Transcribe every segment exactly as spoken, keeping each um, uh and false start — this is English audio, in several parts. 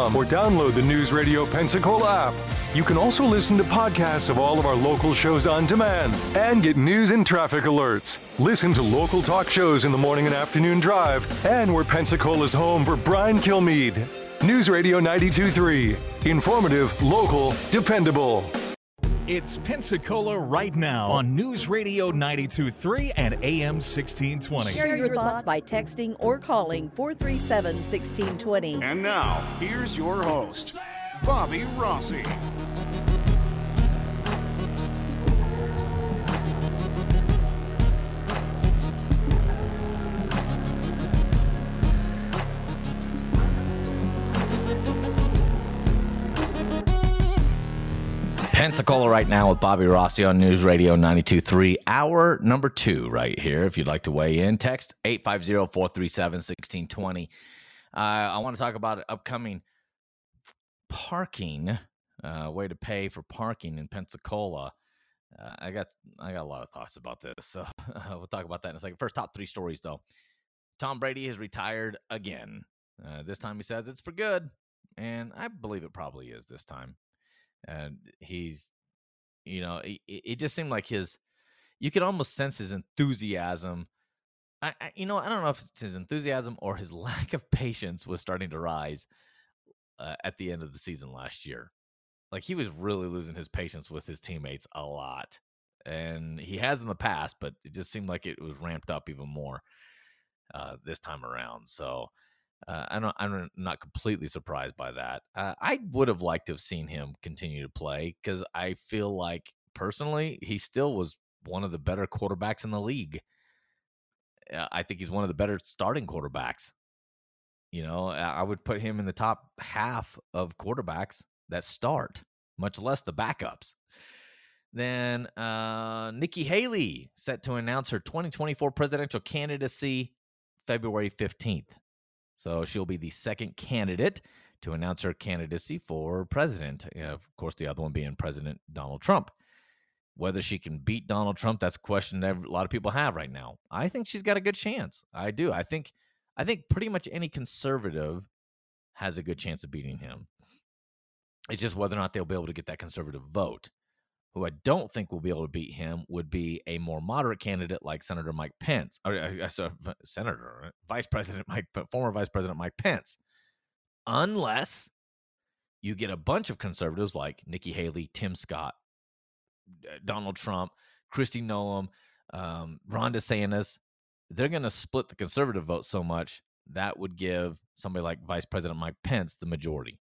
com or download the News Radio Pensacola app. You can also listen to podcasts of all of our local shows on demand and get news and traffic alerts. Listen to local talk shows in the morning and afternoon drive, and we're Pensacola's home for Brian Kilmeade. News Radio ninety-two point three. Informative, local, dependable. It's Pensacola right now on News Radio ninety-two point three and A M sixteen twenty. Share your thoughts by texting or calling four three seven, one six two zero. And now, here's your host, Bobby Rossi. Pensacola right now with Bobby Rossi on News Radio ninety-two point three. Hour number two right here. If you'd like to weigh in, text eight five zero, four three seven, one six two zero. Uh, I want to talk about upcoming parking, uh, way to pay for parking in Pensacola. Uh, I got I got a lot of thoughts about this, so uh, we'll talk about that in a second. First, top three stories, though. Tom Brady has retired again. Uh, this time he says it's for good, and I believe it probably is this time. And he's, you know, it, it just seemed like his, you could almost sense his enthusiasm. I, I, you know, I don't know if it's his enthusiasm or his lack of patience was starting to rise uh, at the end of the season last year. Like, he was really losing his patience with his teammates a lot. And he has in the past, but it just seemed like it was ramped up even more uh, this time around. So, Uh, I don't, I'm not completely surprised by that. Uh, I would have liked to have seen him continue to play because I feel like, personally, he still was one of the better quarterbacks in the league. Uh, I think he's one of the better starting quarterbacks. You know, I would put him in the top half of quarterbacks that start, much less the backups. Then uh, Nikki Haley set to announce her twenty twenty-four presidential candidacy February fifteenth. So she'll be the second candidate to announce her candidacy for president. You know, of course, the other one being President Donald Trump. Whether she can beat Donald Trump, that's a question that a lot of people have right now. I think she's got a good chance. I do. I think I think pretty much any conservative has a good chance of beating him. It's just whether or not they'll be able to get that conservative vote. Who I don't think will be able to beat him would be a more moderate candidate like Senator Mike Pence, or uh, sorry, Senator, Vice President Mike, former Vice President Mike Pence, unless you get a bunch of conservatives like Nikki Haley, Tim Scott, Donald Trump, Kristi Noem, um, Ron DeSantis. They're going to split the conservative vote so much that would give somebody like Vice President Mike Pence the majority.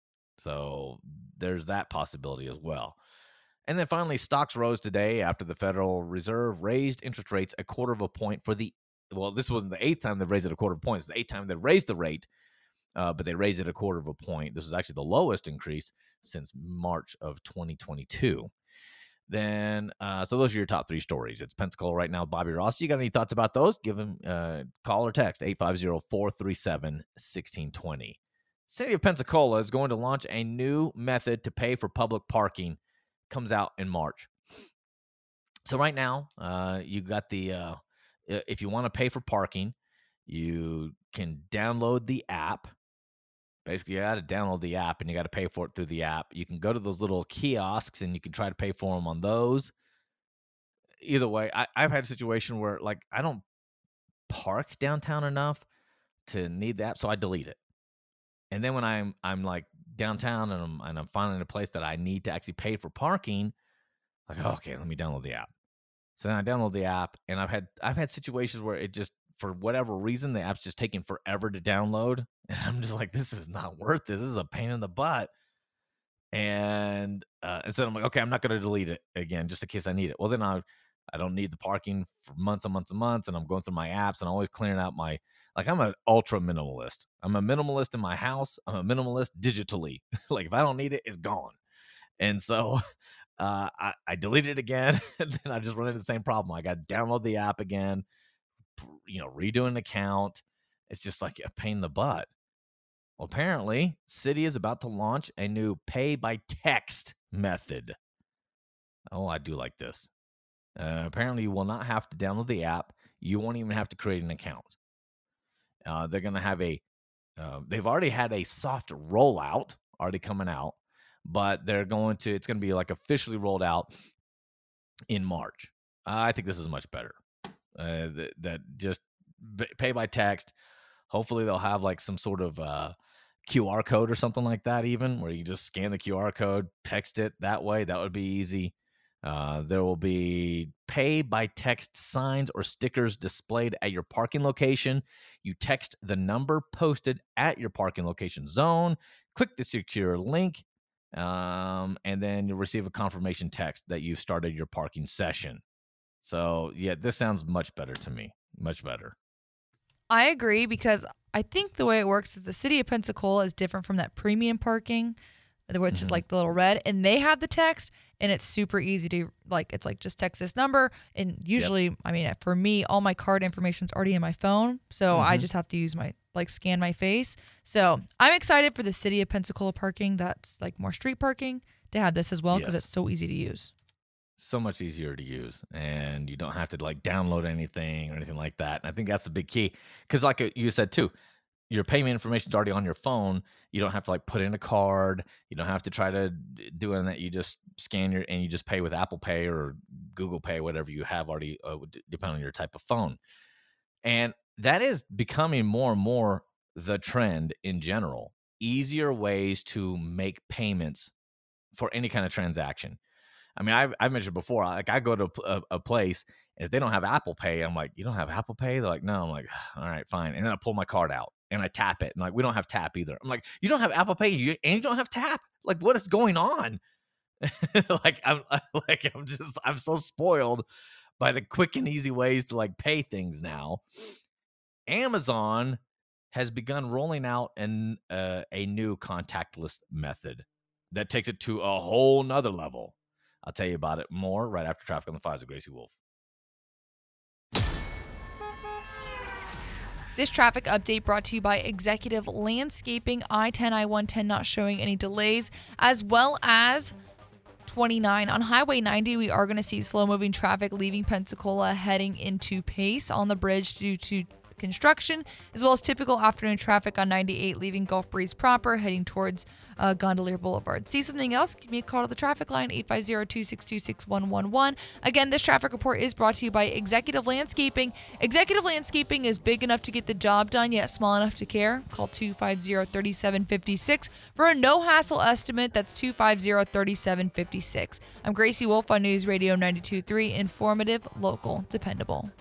So there's that possibility as well. And then finally, stocks rose today after the Federal Reserve raised interest rates a quarter of a point for the, well, this wasn't the eighth time they've raised it a quarter of a point. It's the eighth time they've raised the rate, uh, but they raised it a quarter of a point. This is actually the lowest increase since March of twenty twenty-two. Then, uh, so those are your top three stories. It's Pensacola right now, Bobby Ross. You got any thoughts about those? Give them uh, call or text eight five zero, four three seven, one six two zero. City of Pensacola is going to launch a new method to pay for public parking. Comes out in March. So right now, uh, you got the, uh, if you want to pay for parking, you can download the app. Basically, you got to download the app and you got to pay for it through the app. You can go to those little kiosks and you can try to pay for them on those. Either way, I, I've had a situation where, like, I don't park downtown enough to need the app, so I delete it. And then when I'm I'm like downtown and I'm and I'm finding a place that I need to actually pay for parking, like, oh, okay, let me download the app. So then I download the app, and I've had I've had situations where it just, for whatever reason, the app's just taking forever to download, and I'm just like, this is not worth this. This is a pain in the butt. And uh, instead, I'm like, okay, I'm not going to delete it again just in case I need it. Well, then I I don't need the parking for months and months and months, and I'm going through my apps and I'm always clearing out my. Like, I'm an ultra minimalist. I'm a minimalist in my house. I'm a minimalist digitally. Like, if I don't need it, it's gone. And so uh, I, I deleted it again. And then I just run into the same problem. I got to download the app again, you know, redo an account. It's just like a pain in the butt. Well, apparently, Citi is about to launch a new pay by text method. Oh, I do like this. Uh, apparently, you will not have to download the app. You won't even have to create an account. Uh, they're going to have a Uh, they've already had a soft rollout already coming out, but they're going to, it's going to be like officially rolled out in March. I think this is much better. Uh, that, that just b- pay by text. Hopefully they'll have like some sort of uh, Q R code or something like that, even where you just scan the Q R code, text it that way. That would be easy. Uh, there will be pay by text signs or stickers displayed at your parking location. You text the number posted at your parking location zone, click the secure link, um, and then you'll receive a confirmation text that you've started your parking session. So, yeah, this sounds much better to me. Much better. I agree, because I think the way it works is the city of Pensacola is different from that premium parking, which mm-hmm. is like the little red, and they have the text, and it's super easy to, like, it's like just text this number, and usually, yep. I mean, for me, all my card information is already in my phone, so mm-hmm. I just have to use my, like, scan my face. So I'm excited for the city of Pensacola parking that's, like, more street parking to have this as well, because yes. it's so easy to use. So much easier to use, and you don't have to like download anything or anything like that. And I think that's the big key, because like you said too, your payment information is already on your phone. You don't have to like put in a card. You don't have to try to do anything. That you just scan your and you just pay with Apple Pay or Google Pay, whatever you have already, uh, depending on your type of phone. And that is becoming more and more the trend in general. Easier ways to make payments for any kind of transaction. I mean, I've, I've mentioned before, like I go to a, a place, and if they don't have Apple Pay, I'm like, you don't have Apple Pay? They're like, no. I'm like, all right, fine. And then I pull my card out and I tap it. And like, we don't have tap either. I'm like, you don't have Apple Pay you, and you don't have tap? Like, what is going on? like, I'm like, I'm just, I'm so spoiled by the quick and easy ways to like pay things now. Amazon has begun rolling out an, uh, a new contactless method that takes it to a whole nother level. I'll tell you about it more right after Traffic on the Fives with Gracie Wolf. This traffic update brought to you by Executive Landscaping. I ten, I one ten not showing any delays, as well as twenty-nine. On Highway ninety, we are going to see slow-moving traffic leaving Pensacola heading into Pace on the bridge due to construction, as well as typical afternoon traffic on ninety-eight leaving Gulf Breeze proper, heading towards uh, Gondolier Boulevard. See something else? Give me a call to the traffic line, eight five zero, two six two, six one one one. Again, this traffic report is brought to you by Executive Landscaping. Executive Landscaping is big enough to get the job done, yet small enough to care. Call two five zero, three seven five six for a no-hassle estimate. That's two five zero, three seven five six. I'm Gracie Wolf on News Radio ninety-two point three. Informative, local, dependable.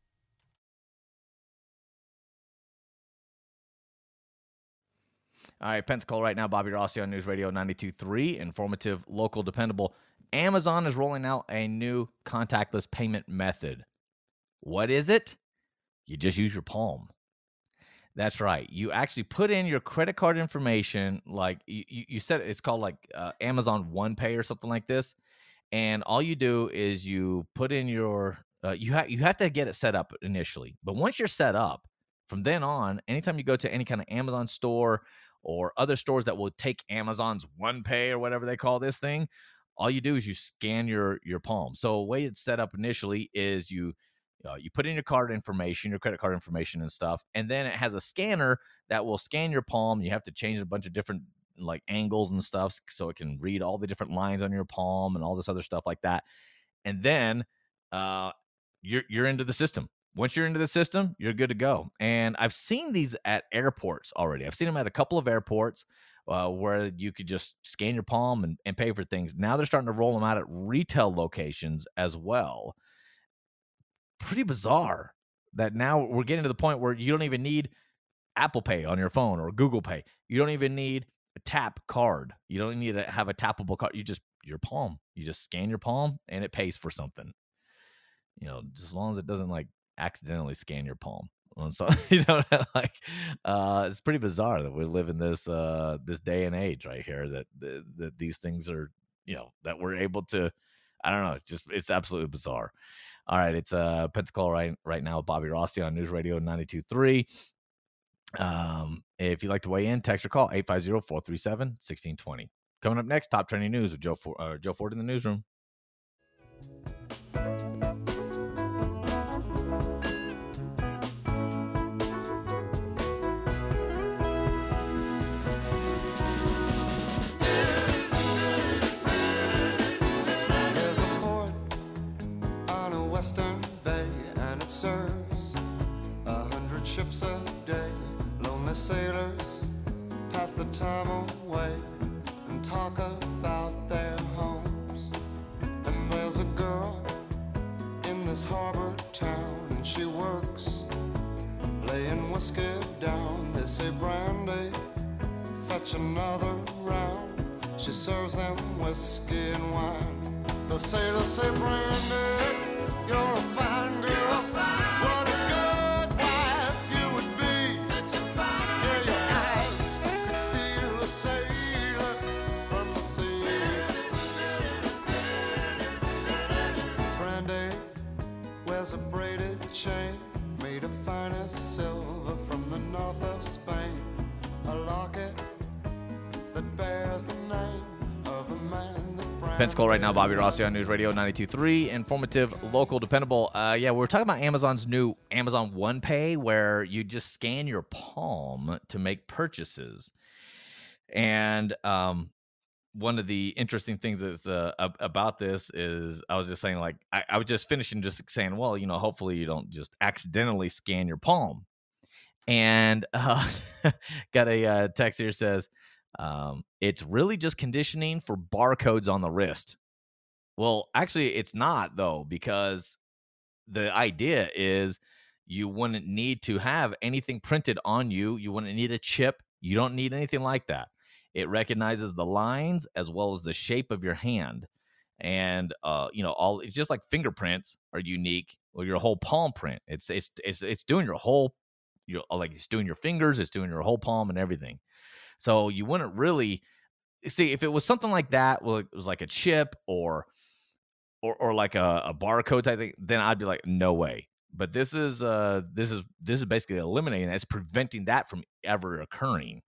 All right, Pensacola right now, Bobby Rossi on News Radio ninety-two point three, informative, local, dependable. Amazon is rolling out a new contactless payment method. What is it? You just use your palm. That's right. You actually put in your credit card information, like you, you said it's called like uh, Amazon One Pay or something like this. And all you do is you put in your, uh, you, ha- you have to get it set up initially. But once you're set up, from then on, anytime you go to any kind of Amazon store or other stores that will take Amazon's One Pay or whatever they call this thing, all you do is you scan your your palm. So the way it's set up initially is you uh, you put in your card information, your credit card information and stuff, and then it has a scanner that will scan your palm. You have to change a bunch of different like angles and stuff so it can read all the different lines on your palm and all this other stuff like that. And then uh, you're you're into the system. Once you're into the system, you're good to go. And I've seen these at airports already. I've seen them at a couple of airports uh, where you could just scan your palm and, and pay for things. Now they're starting to roll them out at retail locations as well. Pretty bizarre that now we're getting to the point where you don't even need Apple Pay on your phone or Google Pay. You don't even need a tap card. You don't need to have a tappable card. You just, your palm. You just scan your palm and it pays for something. You know, as long as it doesn't like accidentally scan your palm. So, you know, like uh, it's pretty bizarre that we live in this uh, this day and age right here that, that that these things are, you know, that we're able to. I don't know, just it's absolutely bizarre. All right, it's uh, Pensacola right right now with Bobby Rossi on News Radio ninety-two point three. Um, if you'd like to weigh in, text or call eight five zero, four three seven, one six two zero. Coming up next, top trending news with Joe For- uh, Joe Ford in the newsroom. time away and talk about their homes. And there's a girl in this harbor town, and she works laying whiskey down. They say, Brandy, fetch another round. She serves them whiskey and wine. They'll say, they'll say, Brandy, you're a fine girl. What a good wife you would be. Such a fine yeah, your eyes could steal a sailor from the sea. Brandy wears a braided chain made of finest silver from the north of Spain. A locket that bears the name of a man that Pensacola right now, Bobby Rossi on News Radio ninety-two point three. Informative, local, dependable. Uh, yeah, we're talking about Amazon's new Amazon One Pay, where you just scan your palm to make purchases. And um, one of the interesting things is uh, about this is I was just saying, like, I, I was just finishing just saying, well, you know, hopefully you don't just accidentally scan your palm. And uh, got a uh, text here says, um, it's really just conditioning for barcodes on the wrist. Well, actually, it's not, though, because the idea is you wouldn't need to have anything printed on you. You wouldn't need a chip. You don't need anything like that. It recognizes the lines as well as the shape of your hand. And, uh, you know, all it's just like fingerprints are unique, or your whole palm print. It's it's it's it's doing your whole, you know, like it's doing your fingers, it's doing your whole palm and everything. So you wouldn't really see if it was something like that. Well, it was like a chip or or or like a, a barcode type thing. Then I'd be like, no way. But this is uh this is this is basically eliminating that. It's preventing that from ever occurring.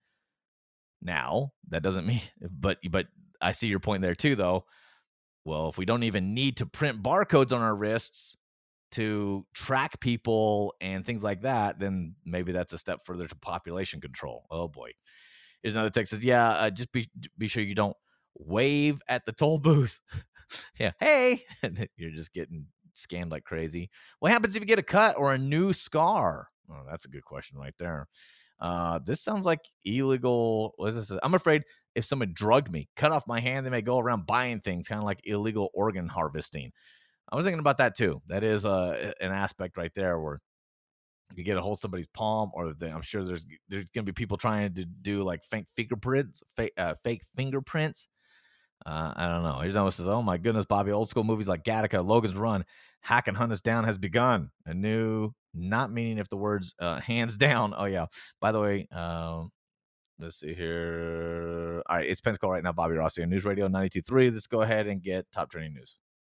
Now that doesn't mean, but but I see your point there too, though. Well, if we don't even need to print barcodes on our wrists to track people and things like that, then maybe that's a step further to population control. Oh boy. Here's another text says, yeah, uh, just be be sure you don't wave at the toll booth. Yeah, hey, you're just getting scanned like crazy. What happens if you get a cut or a new scar? Oh, that's a good question right there. Uh, this sounds like illegal. What is this? I'm afraid if someone drugged me, cut off my hand, they may go around buying things, kind of like illegal organ harvesting. I was thinking about that too. That is uh, an aspect right there where you get a hold of somebody's palm, or they, I'm sure there's there's gonna be people trying to do like fake fingerprints, fake uh, fake fingerprints. Uh, I don't know. Here's another says, "Oh my goodness, Bobby! Old school movies like Gattaca, Logan's Run, Hack and Hunt Us Down has begun. A new, not meaning if the words uh, hands down. Oh yeah. By the way, um, let's see here. All right, it's Pensacola right now. Bobby Rossi on News Radio ninety-two point three. Let's go ahead and get top trending news.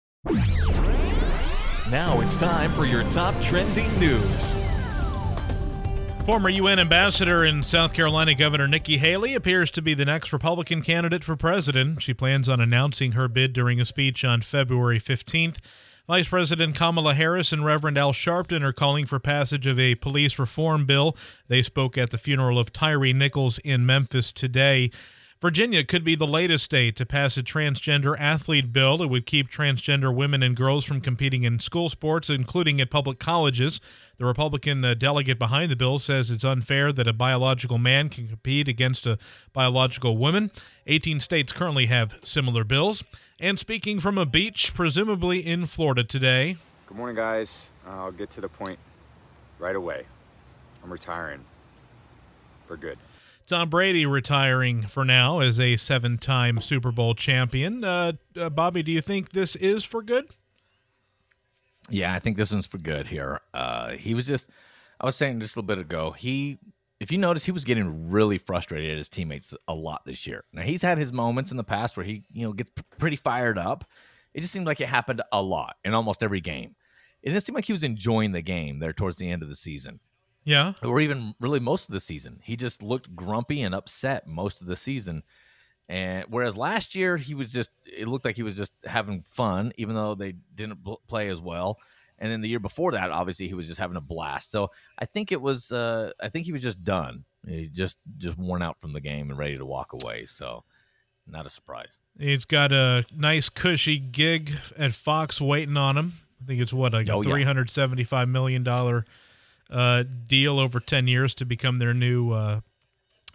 Now it's time for your top trending news. Former U N ambassador in South Carolina, Governor Nikki Haley, appears to be the next Republican candidate for president. She plans on announcing her bid during a speech on February fifteenth. Vice President Kamala Harris and Reverend Al Sharpton are calling for passage of a police reform bill. They spoke at the funeral of Tyree Nichols in Memphis today. Virginia could be the latest state to pass a transgender athlete bill. It would keep transgender women and girls from competing in school sports, including at public colleges. The Republican uh, delegate behind the bill says it's unfair that a biological man can compete against a biological woman. eighteen states currently have similar bills. And speaking from a beach, presumably in Florida today. Good morning, guys. Uh, I'll get to the point right away. I'm retiring for good. Tom Brady retiring for now as a seven-time Super Bowl champion. Uh, uh, Bobby, do you think this is for good? Yeah, I think this one's for good here. Uh, he was just, I was saying just a little bit ago, he, if you notice, he was getting really frustrated at his teammates a lot this year. Now, he's had his moments in the past where he, you know, gets pretty fired up. It just seemed like it happened a lot in almost every game. It didn't seem like he was enjoying the game there towards the end of the season. Yeah. Or even really most of the season. He just looked grumpy and upset most of the season. And whereas last year he was just, it looked like he was just having fun, even though they didn't play as well. And then the year before that, obviously he was just having a blast. So I think it was, uh, I think he was just done. He just, just worn out from the game and ready to walk away. So not a surprise. He's got a nice cushy gig at Fox waiting on him. I think it's what, like a oh, yeah. three hundred seventy-five million dollars uh, deal over ten years to become their new uh,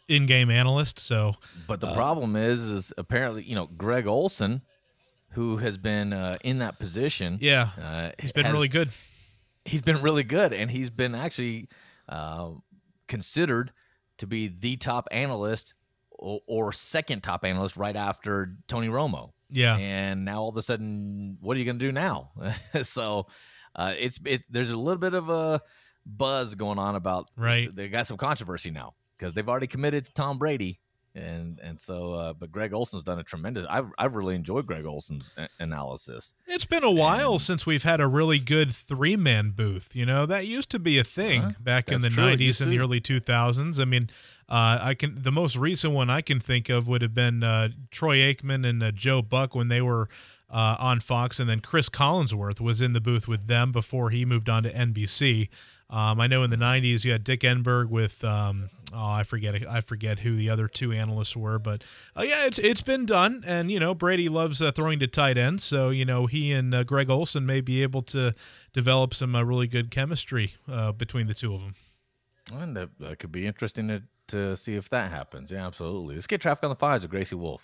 in-game analyst. So, but the uh, problem is, is apparently, you know, Greg Olson, who has been uh, in that position. Yeah, uh, he's been has, really good. He's been really good, and he's been actually uh, considered to be the top analyst or, or second top analyst right after Tony Romo. Yeah. And now all of a sudden, what are you going to do now? so uh, it's it. There's a little bit of a buzz going on about right. This. They got some controversy now because they've already committed to Tom Brady. And and so, uh, but Greg Olson's done a tremendous. I've I've really enjoyed Greg Olson's a- analysis. It's been a while and, since we've had a really good three man booth. You know, that used to be a thing uh, back in the nineties and the early two thousands. I mean, uh, I can the most recent one I can think of would have been uh, Troy Aikman and uh, Joe Buck when they were uh, on Fox, and then Chris Collinsworth was in the booth with them before he moved on to N B C. Um, I know in the nineties you had Dick Enberg with um, oh I forget I forget who the other two analysts were, but uh, yeah, it's it's been done, and you know Brady loves uh, throwing to tight ends, so you know he and uh, Greg Olson may be able to develop some uh, really good chemistry uh, between the two of them. And that, that could be interesting to, to see if that happens. Yeah, absolutely. Let's get traffic on the fives with Gracie Wolf.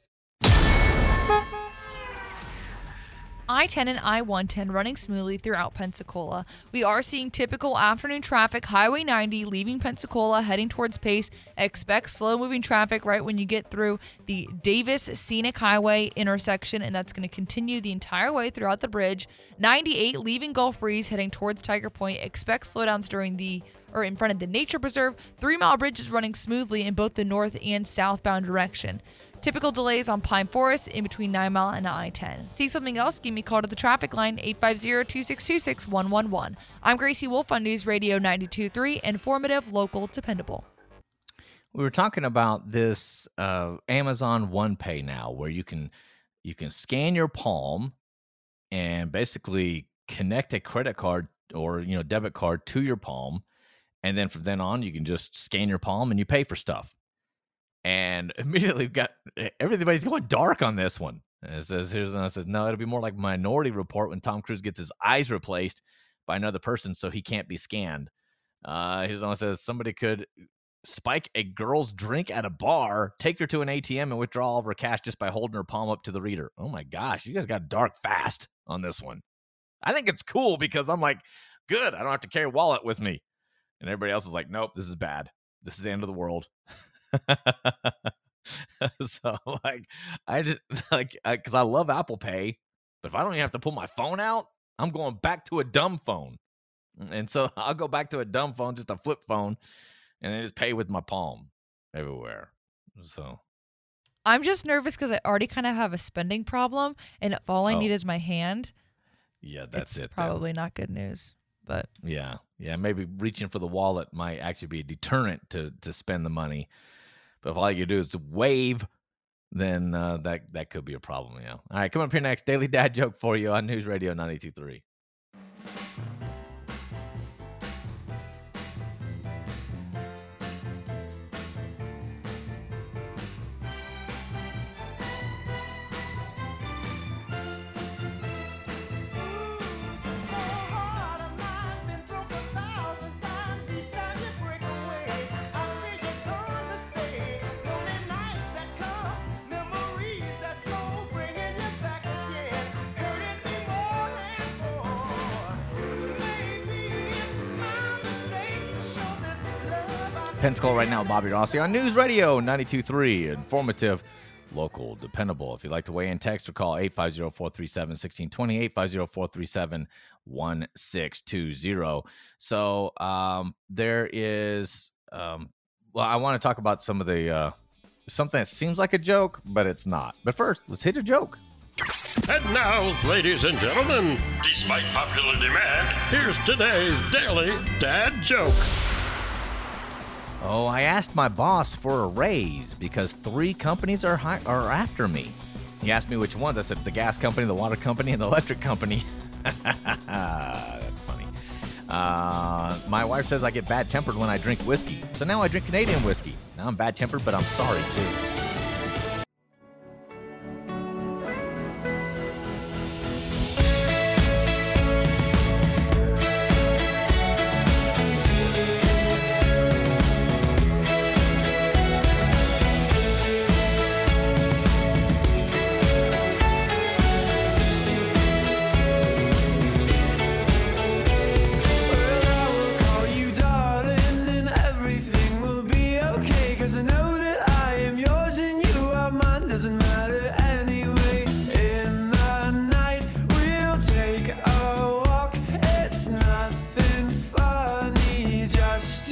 I ten and I one ten running smoothly throughout Pensacola. We are seeing typical afternoon traffic. Highway ninety leaving Pensacola, heading towards Pace. Expect slow-moving traffic right when you get through the Davis Scenic Highway intersection, and that's going to continue the entire way throughout the bridge. ninety-eight leaving Gulf Breeze, heading towards Tiger Point. Expect slowdowns during the or in front of the Nature Preserve. Three Mile Bridge is running smoothly in both the north and southbound direction. Typical delays on Pine Forest in between nine mile and I ten. See something else? Give me a call to the traffic line, eight five zero, two six two, six one one one. I'm Gracie Wolf on News Radio ninety-two point three, informative, local, dependable. We were talking about this uh, Amazon One Pay now, where you can you can scan your palm and basically connect a credit card or you know debit card to your palm, and then from then on you can just scan your palm and you pay for stuff. And immediately got everybody's going dark on this one. And it says here's and it says no, it'll be more like Minority Report when Tom Cruise gets his eyes replaced by another person so he can't be scanned. Uh, here's one says somebody could spike a girl's drink at a bar, take her to an A T M, and withdraw all of her cash just by holding her palm up to the reader. Oh my gosh, you guys got dark fast on this one. I think it's cool because I'm like, good, I don't have to carry a wallet with me. And everybody else is like, nope, this is bad. This is the end of the world. So like I just like because I, I love Apple Pay, but if I don't even have to pull my phone out, I'm going back to a dumb phone. And so I'll go back to a dumb phone, just a flip phone, and then just pay with my palm everywhere. So I'm just nervous because I already kind of have a spending problem, and if all I oh. need is my hand, yeah, that's it's it. Probably then. Not good news. But yeah, yeah, maybe reaching for the wallet might actually be a deterrent to to spend the money. But if all you do is to wave, then uh, that that could be a problem. Yeah. All right, coming up here next, Daily Dad Joke for you on News Radio ninety-two point three. Pensacola right now, Bobby Rossi on News Radio ninety-two point three. Informative, local, dependable. If you'd like to weigh in, text or call eight five zero, four three seven, one six two zero, eight five zero, four three seven, one six two zero. So um, there is, um, well, I want to talk about some of the, uh, something that seems like a joke, but it's not. But first, let's hit a joke. And now, ladies and gentlemen, despite popular demand, here's today's Daily Dad Joke. Oh, I asked my boss for a raise because three companies are hi- are after me. He asked me which ones. I said the gas company, the water company, and the electric company. That's funny. Uh, my wife says I get bad-tempered when I drink whiskey. So now I drink Canadian whiskey. Now I'm bad-tempered, but I'm sorry, too. doesn't matter anyway. In the night, we'll take a walk. It's nothing funny, just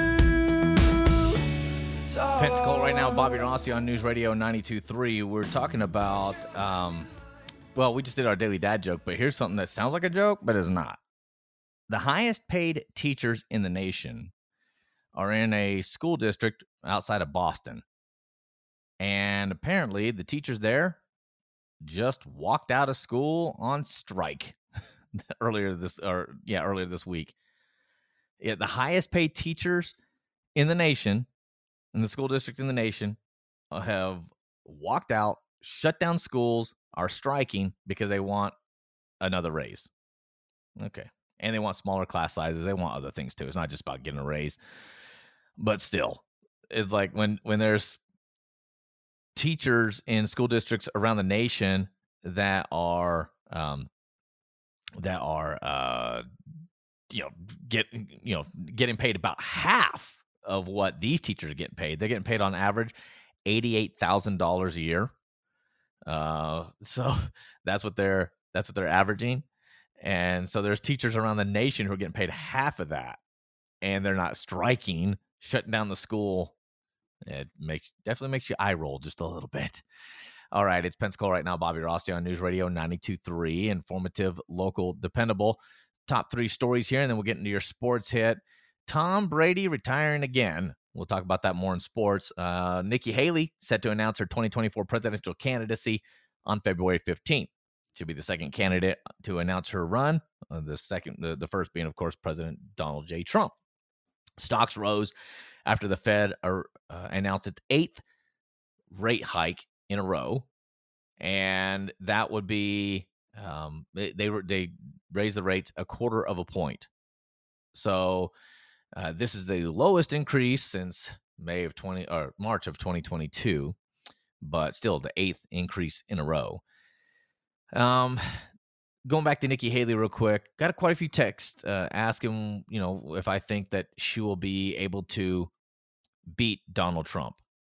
to talk. Pensacola right now, Bobby Rossi on News Radio ninety-two point three. We're talking about, um, well, we just did our daily dad joke, but here's something that sounds like a joke, but is not. The highest paid teachers in the nation are in a school district outside of Boston. And apparently the teachers there just walked out of school on strike earlier this or yeah, earlier this week. Yeah, the highest paid teachers in the nation, in the school district in the nation, have walked out, shut down schools, are striking because they want another raise. Okay. And they want smaller class sizes. They want other things too. It's not just about getting a raise. But still, it's like when when there's teachers in school districts around the nation that are um, that are uh, you know get you know getting paid about half of what these teachers are getting paid. They're getting paid on average eighty-eight thousand dollars a year. Uh, so that's what they're that's what they're averaging. And so there's teachers around the nation who are getting paid half of that, and they're not striking, shutting down the school. It makes definitely makes you eye roll just a little bit. All right, it's Pensacola right now. Bobby Rossi on News Radio ninety-two point three. Informative, local, dependable. Top three stories here, and then we'll get into your sports hit. Tom Brady retiring again. We'll talk about that more in sports. Uh, Nikki Haley set to announce her twenty twenty-four presidential candidacy on February fifteenth. She'll be the second candidate to announce her run. Uh, the second, the, the first being, of course, President Donald J. Trump. Stocks rose after the Fed uh, announced its eighth rate hike in a row, and that would be um, they they, were, they raised the rates a quarter of a point. So uh, this is the lowest increase since May of twenty or March of twenty twenty-two, but still the eighth increase in a row. Um, going back to Nikki Haley real quick, got quite a few texts uh, asking, you know, if I think that she will be able to beat Donald Trump.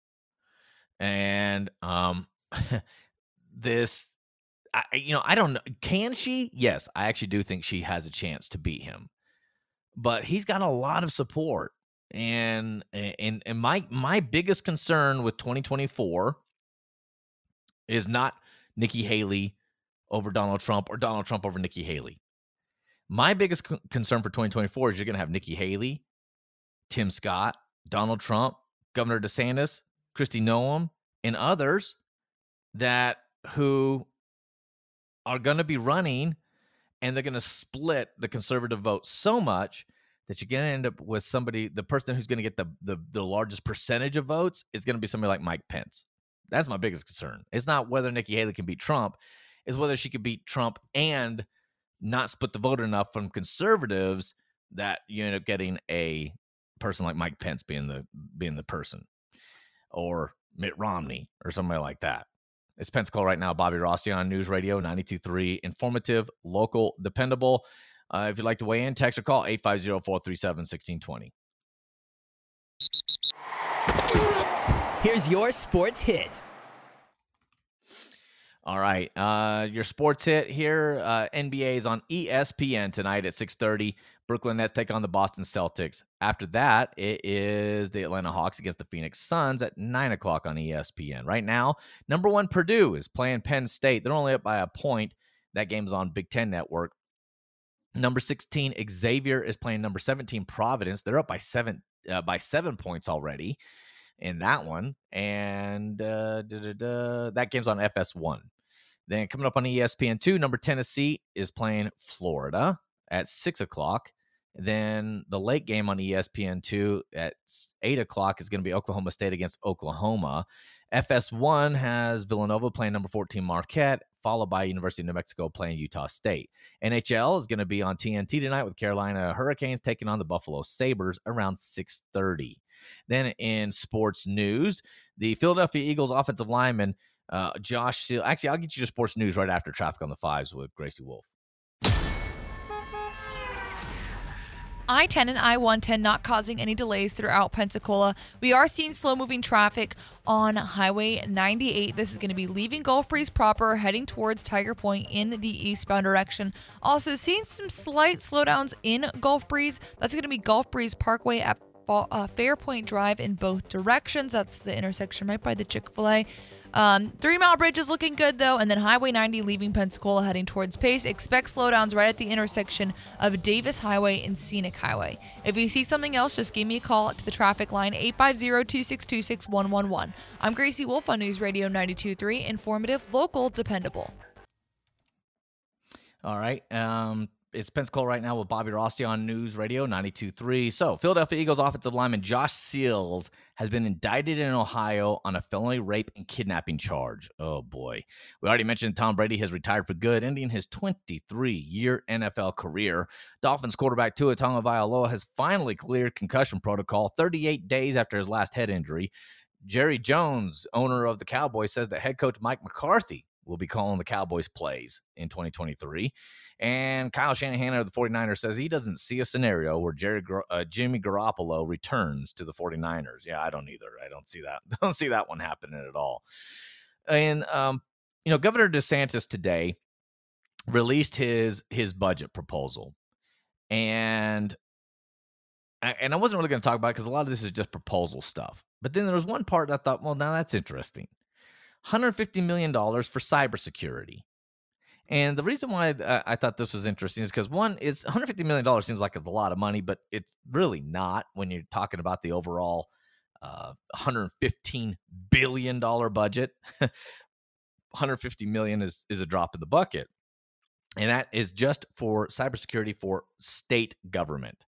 And um, this, I, you know, I don't know. Can she? Yes, I actually do think she has a chance to beat him. But he's got a lot of support. And and and my my biggest concern with twenty twenty-four is not Nikki Haley over Donald Trump or Donald Trump over Nikki Haley. My biggest c- concern for twenty twenty-four is you're going to have Nikki Haley, Tim Scott, Donald Trump, Governor DeSantis, Kristi Noem, and others that who are going to be running, and they're going to split the conservative vote so much that you're going to end up with somebody, the person who's going to get the, the the largest percentage of votes is going to be somebody like Mike Pence. That's my biggest concern. It's not whether Nikki Haley can beat Trump, it's whether she could beat Trump and not split the vote enough from conservatives that you end up getting a person like Mike Pence being the being the person, or Mitt Romney or somebody like that. It's Pensacola right now. Bobby Rossi on News Radio ninety-two point three. Informative, local, dependable. Uh, if you'd like to weigh in, text or call eight five zero, four three seven, one six two zero. Here's your sports hit. All right. Uh, your sports hit here. Uh, N B A is on E S P N tonight at six thirty. Brooklyn Nets take on the Boston Celtics. After that, it is the Atlanta Hawks against the Phoenix Suns at nine o'clock on E S P N. Right now, number one Purdue is playing Penn State. They're only up by a point. That game's on Big Ten Network. Number sixteen, Xavier is playing number seventeen, Providence. They're up by seven uh, by seven points already in that one. And uh, da, da, da, that game's on F S one. Then coming up on E S P N two, number Tennessee is playing Florida at six o'clock. Then the late game on E S P N two at eight o'clock is going to be Oklahoma State against Oklahoma. F S one has Villanova playing number fourteen, Marquette, followed by University of New Mexico playing Utah State. N H L is going to be on T N T tonight with Carolina Hurricanes taking on the Buffalo Sabres around six thirty. Then in sports news, the Philadelphia Eagles offensive lineman uh, Josh Seal. Actually, I'll get you to sports news right after Traffic on the Fives with Gracie Wolf. I ten and I one ten not causing any delays throughout Pensacola. We are seeing slow-moving traffic on Highway ninety-eight. This is going to be leaving Gulf Breeze proper, heading towards Tiger Point in the eastbound direction. Also seeing some slight slowdowns in Gulf Breeze. That's going to be Gulf Breeze Parkway at uh, Fairpoint Drive in both directions. That's the intersection right by the Chick-fil-A. Um, Three Mile Bridge is looking good though, and then Highway ninety leaving Pensacola heading towards Pace. Expect slowdowns right at the intersection of Davis Highway and Scenic Highway. If you see something else, just give me a call to the traffic line eight five zero, two six two, six one one one. I'm Gracie Wolf on News Radio ninety-two point three, informative, local, dependable. All right. Um, it's Pensacola right now with Bobby Rossi on News Radio ninety-two point three. So, Philadelphia Eagles offensive lineman Josh Seals has been indicted in Ohio on a felony rape and kidnapping charge. Oh, boy. We already mentioned Tom Brady has retired for good, ending his twenty-three-year N F L career. Dolphins quarterback Tua Tagovailoa has finally cleared concussion protocol thirty-eight days after his last head injury. Jerry Jones, owner of the Cowboys, says that head coach Mike McCarthy will be calling the Cowboys plays in twenty twenty-three. And Kyle Shanahan of the 49ers says he doesn't see a scenario where Jerry uh, Jimmy Garoppolo returns to the 49ers. Yeah, I don't either. I don't see that. Don't see that one happening at all. And, um, you know, Governor DeSantis today released his his budget proposal. And, and I wasn't really going to talk about it because a lot of this is just proposal stuff. But then there was one part that I thought, well, now that's interesting. one hundred fifty million dollars for cybersecurity. And the reason why I, I thought this was interesting is because, one, is one hundred fifty million dollars seems like it's a lot of money, but it's really not when you're talking about the overall uh, one hundred fifteen billion dollars budget. one hundred fifty million dollars is, is a drop in the bucket. And that is just for cybersecurity for state government.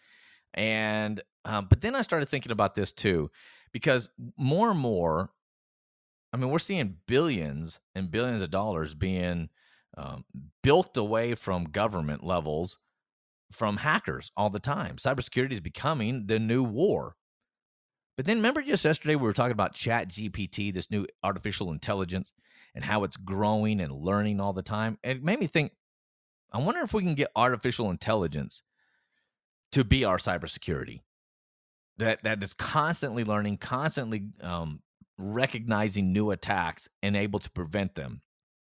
And um, but then I started thinking about this too, because more and more, I mean, we're seeing billions and billions of dollars being um, built away from government levels from hackers all the time. Cybersecurity is becoming the new war. But then remember just yesterday we were talking about Chat G P T, this new artificial intelligence, and how it's growing and learning all the time. It made me think, I wonder if we can get artificial intelligence to be our cybersecurity. That that is constantly learning, constantly um, recognizing new attacks and able to prevent them.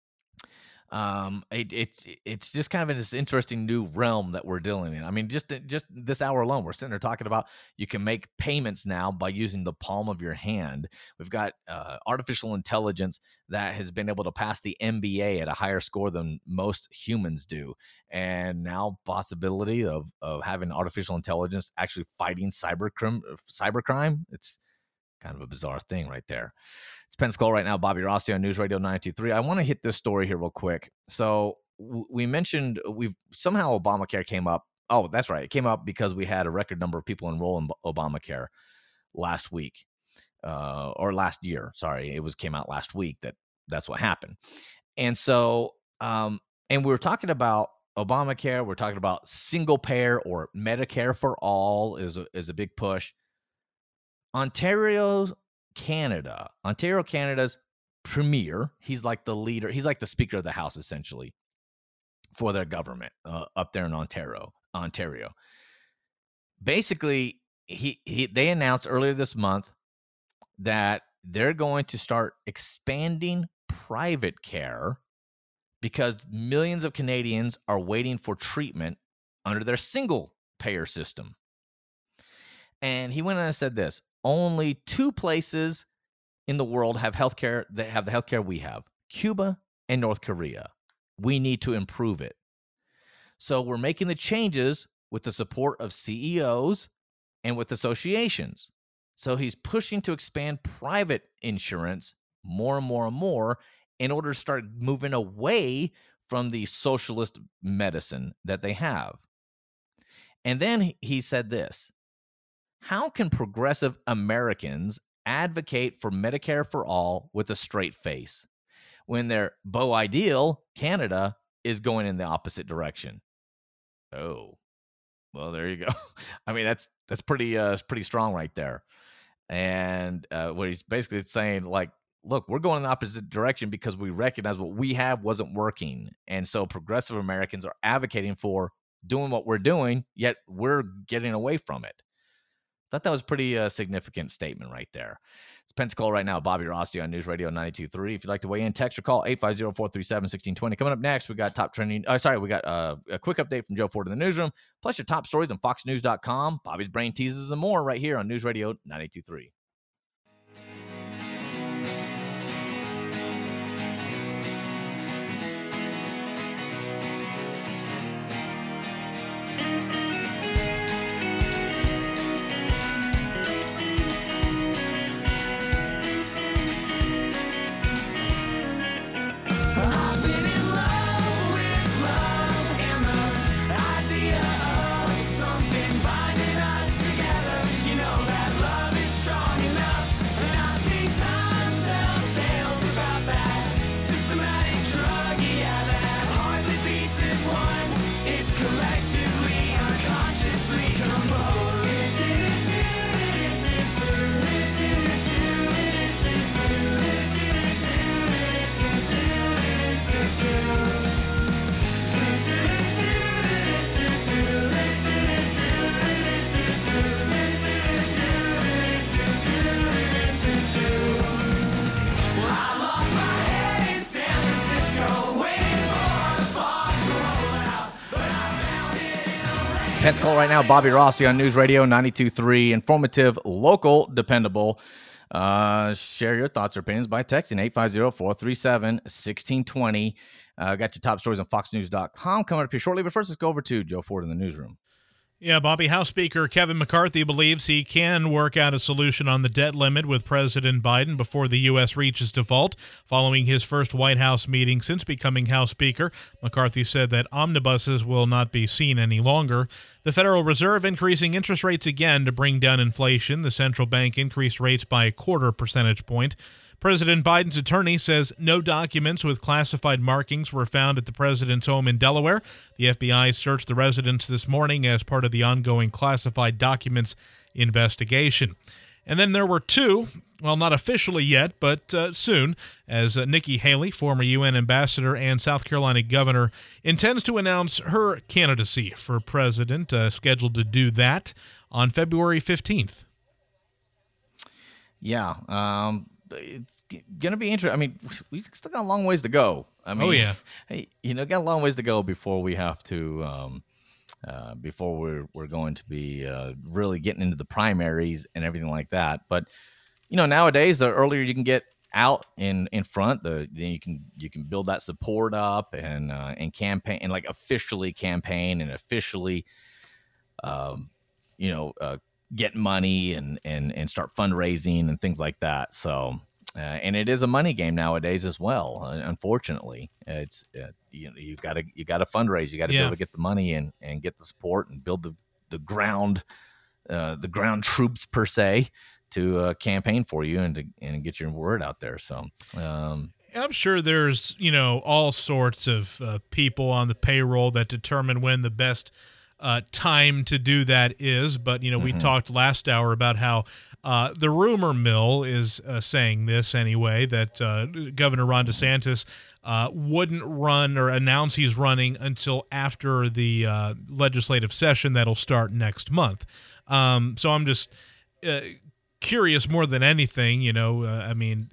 Um, it, it it's just kind of in this interesting new realm that we're dealing in. I mean, just just this hour alone, we're sitting there talking about you can make payments now by using the palm of your hand. We've got uh, artificial intelligence that has been able to pass the M B A at a higher score than most humans do, and now possibility of of having artificial intelligence actually fighting cyber crime. Cybercrime. It's kind of a bizarre thing right there. It's Pensacola right now. Bobby Rossi on News Radio ninety-two point three. I want to hit this story here real quick. So w- we mentioned we've somehow Obamacare came up. Oh, that's right. It came up because we had a record number of people enroll in Obamacare last week uh, or last year. Sorry, it was came out last week that that's what happened. And so, um, and we were talking about Obamacare. We're talking about single payer or Medicare for all is a, is a big push. Ontario, Canada, Ontario, Canada's premier, he's like the leader, he's like the Speaker of the House, essentially, for their government uh, up there in Ontario, Ontario. Basically, he, he they announced earlier this month that they're going to start expanding private care because millions of Canadians are waiting for treatment under their single payer system. And he went on and said this: only two places in the world have healthcare that have the healthcare we have, Cuba and North Korea. We need to improve it. So we're making the changes with the support of C E Os and with associations. So he's pushing to expand private insurance more and more and more in order to start moving away from the socialist medicine that they have. And then he said this: how can progressive Americans advocate for Medicare for all with a straight face when their beau ideal, Canada, is going in the opposite direction? Oh, well, there you go. I mean, that's that's pretty uh, pretty strong right there. And uh, what he's basically saying, like, look, we're going in the opposite direction because we recognize what we have wasn't working. And so progressive Americans are advocating for doing what we're doing, yet we're getting away from it. Thought that was a pretty uh, significant statement right there. It's Pensacola right now. Bobby Rossi on News Radio ninety-two point three. If you'd like to weigh in, text or call eight five zero, four three seven, one six two zero. Coming up next, we got top trending. Oh, sorry, we got uh, a quick update from Joe Ford in the newsroom, plus your top stories on fox news dot com. Bobby's brain teases and more right here on News Radio ninety-two point three. Pensacola right now, Bobby Rossi on News Radio ninety-two point three. Informative, local, dependable. Uh, share your thoughts or opinions by texting eight five zero, four three seven, one six two zero. Uh, got your top stories on fox news dot com coming up here shortly. But first, let's go over to Joe Ford in the newsroom. Yeah, Bobby, House Speaker Kevin McCarthy believes he can work out a solution on the debt limit with President Biden before the U S reaches default. Following his first White House meeting since becoming House Speaker, McCarthy said that omnibuses will not be seen any longer. The Federal Reserve increasing interest rates again to bring down inflation. The central bank increased rates by a quarter percentage point. President Biden's attorney says no documents with classified markings were found at the president's home in Delaware. The F B I searched the residence this morning as part of the ongoing classified documents investigation. And then there were two, well, not officially yet, but uh, soon, as uh, Nikki Haley, former U N ambassador and South Carolina governor, intends to announce her candidacy for president, uh, scheduled to do that on February fifteenth. Yeah, um... it's going to be interesting. I mean, we still got a long ways to go. I mean, oh, yeah. You know, got a long ways to go before we have to, um, uh, before we're, we're going to be uh, really getting into the primaries and everything like that. But, you know, nowadays, the earlier you can get out in, in front, the then you can you can build that support up and uh, and campaign and like officially campaign and officially, um, you know, uh, get money and, and, and start fundraising and things like that. So, uh, and it is a money game nowadays as well. Uh, unfortunately, it's, uh, you know, you gotta, you gotta fundraise, you gotta yeah. be able to get the money and, and get the support and build the, the ground, uh, the ground troops per se to uh, campaign for you and to, and get your word out there. So, um, I'm sure there's, you know, all sorts of uh, people on the payroll that determine when the best Uh, time to do that is, but you know, we mm-hmm. talked last hour about how uh, the rumor mill is uh, saying this anyway, that uh, Governor Ron DeSantis uh, wouldn't run or announce he's running until after the uh, legislative session that'll start next month. Um, so I'm just uh, curious more than anything, you know, uh, I mean,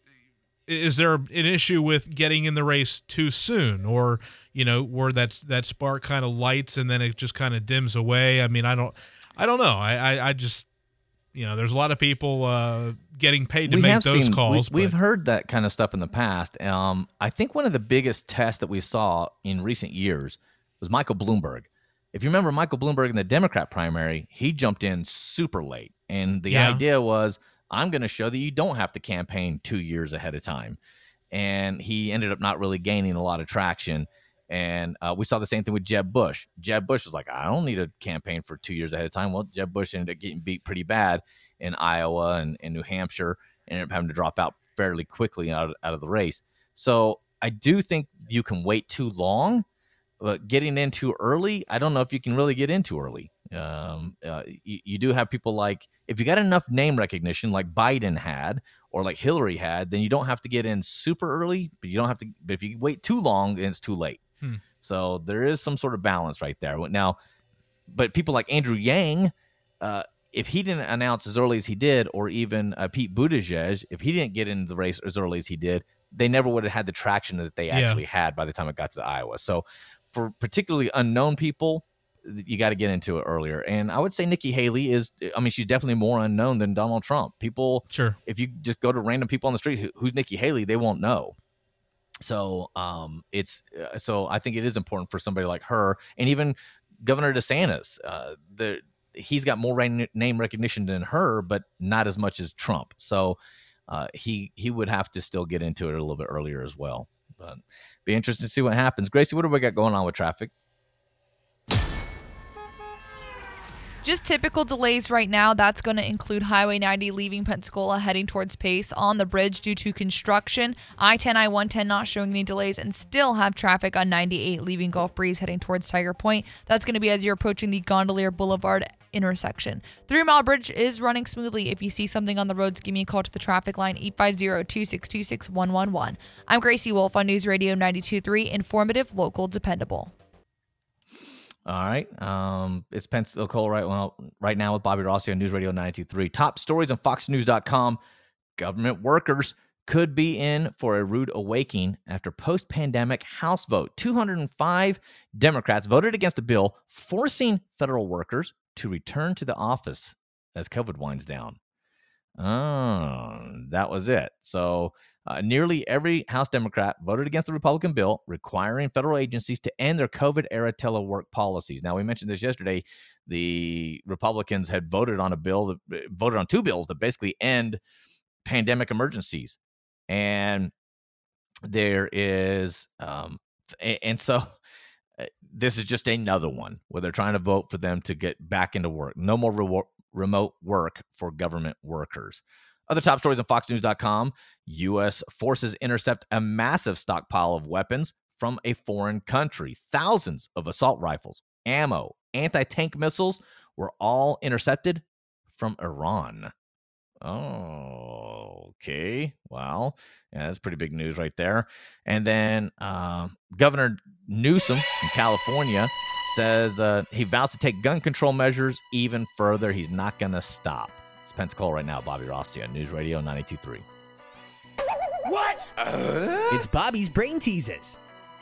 is there an issue with getting in the race too soon, or, you know, where that that spark kind of lights and then it just kind of dims away? I mean, I don't, I don't know. I, I, I just, you know, there's a lot of people uh, getting paid to we make those seen, calls. We, we've but. heard that kind of stuff in the past. Um, I think one of the biggest tests that we saw in recent years was Michael Bloomberg. If you remember Michael Bloomberg in the Democrat primary, he jumped in super late, and the Yeah. idea was, I'm going to show that you don't have to campaign two years ahead of time. And he ended up not really gaining a lot of traction. And uh, we saw the same thing with Jeb Bush. Jeb Bush was like, I don't need to campaign for two years ahead of time. Well, Jeb Bush ended up getting beat pretty bad in Iowa and, and New Hampshire, and ended up having to drop out fairly quickly out of, out of the race. So I do think you can wait too long, but getting in too early, I don't know if you can really get in too early. Um, uh, you, you do have people like, if you got enough name recognition like Biden had or like Hillary had, then you don't have to get in super early, but you don't have to, but if you wait too long, then it's too late. Hmm. So there is some sort of balance right there. Now, but people like Andrew Yang, uh, if he didn't announce as early as he did, or even uh, Pete Buttigieg, if he didn't get into the race as early as he did, they never would have had the traction that they actually yeah. had by the time it got to the Iowa. So for particularly unknown people, you got to get into it earlier. And I would say Nikki Haley is, I mean, she's definitely more unknown than Donald Trump. People, sure, if you just go to random people on the street, who, who's Nikki Haley, they won't know. So um, it's, uh, so I think it is important for somebody like her, and even Governor DeSantis, uh, the, he's got more rain, name recognition than her, but not as much as Trump. So uh, he, he would have to still get into it a little bit earlier as well. But be interesting to see what happens. Gracie, what do we got going on with traffic? Just typical delays right now. That's going to include Highway ninety leaving Pensacola heading towards Pace on the bridge due to construction. I ten, I one ten not showing any delays, and still have traffic on ninety-eight leaving Gulf Breeze heading towards Tiger Point. That's going to be as you're approaching the Gondolier Boulevard intersection. Three Mile Bridge is running smoothly. If you see something on the roads, give me a call to the traffic line, eight five zero, two six two, six one one one. I'm Gracie Wolf on News Radio ninety-two point three, informative, local, dependable. All right. Um, it's Pensacola right, well, right now with Bobby Rossi on News Radio ninety-two point three. Top stories on fox news dot com. Government workers could be in for a rude awakening after post-pandemic House vote. two hundred five Democrats voted against a bill forcing federal workers to return to the office as COVID winds down. Oh, that was it. So uh, nearly every House Democrat voted against the Republican bill requiring federal agencies to end their COVID-era telework policies. Now, we mentioned this yesterday. The Republicans had voted on a bill, that voted on two bills that basically end pandemic emergencies. And there is, um, and so this is just another one where they're trying to vote for them to get back into work. No more reward. Remote work for government workers. Other top stories on fox news dot com. U S forces intercept a massive stockpile of weapons from a foreign country. Thousands of assault rifles, ammo, anti-tank missiles were all intercepted from Iran. Oh, okay. Well, yeah, that's pretty big news right there. And then uh, Governor Newsom from California says uh, he vows to take gun control measures even further. He's not going to stop. It's Pensacola right now. Bobby Rossi on News Radio ninety-two point three. What? Uh? It's Bobby's Brain Teases.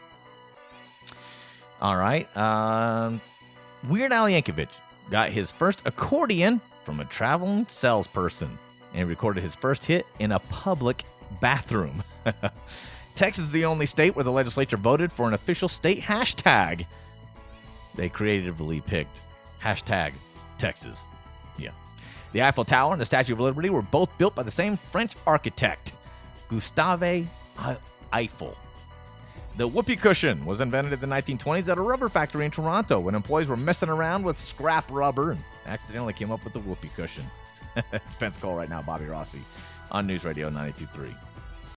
All right. Um, Weird Al Yankovic got his first accordion from a traveling salesperson and recorded his first hit in a public bathroom. Texas is the only state where the legislature voted for an official state hashtag. They creatively picked hashtag Texas. Yeah. The Eiffel Tower and the Statue of Liberty were both built by the same French architect, Gustave Eiffel. The whoopee cushion was invented in the nineteen twenties at a rubber factory in Toronto when employees were messing around with scrap rubber and accidentally came up with the whoopee cushion. It's Pensacola right now. Bobby Rossi on News Radio ninety-two point three.